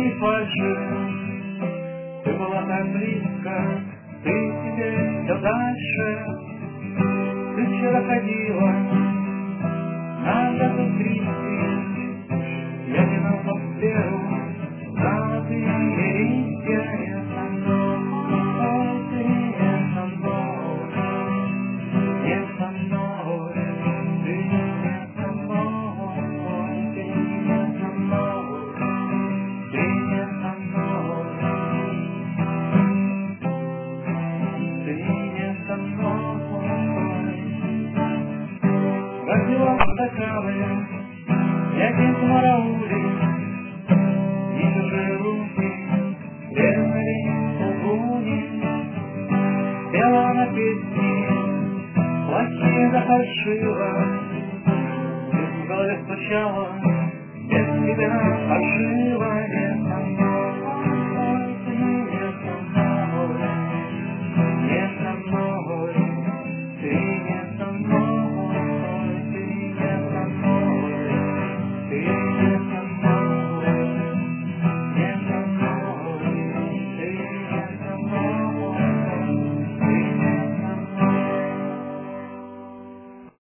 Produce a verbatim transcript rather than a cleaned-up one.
не фальши. Ты была так близко, ты теперь все дальше. Ты вчера ходила на дату тридцать, я винал по сферу, золотые листья, я со мной, ты не со мной, не со мной, ты не со мной, ты не со мной, ты не со мной, ты не со мной. Возила стаканы, я день мараулей, и чужие руки резали лгуни. Пела на песни, плохие зафальшила, и в голове стучала, без тебя ошибка.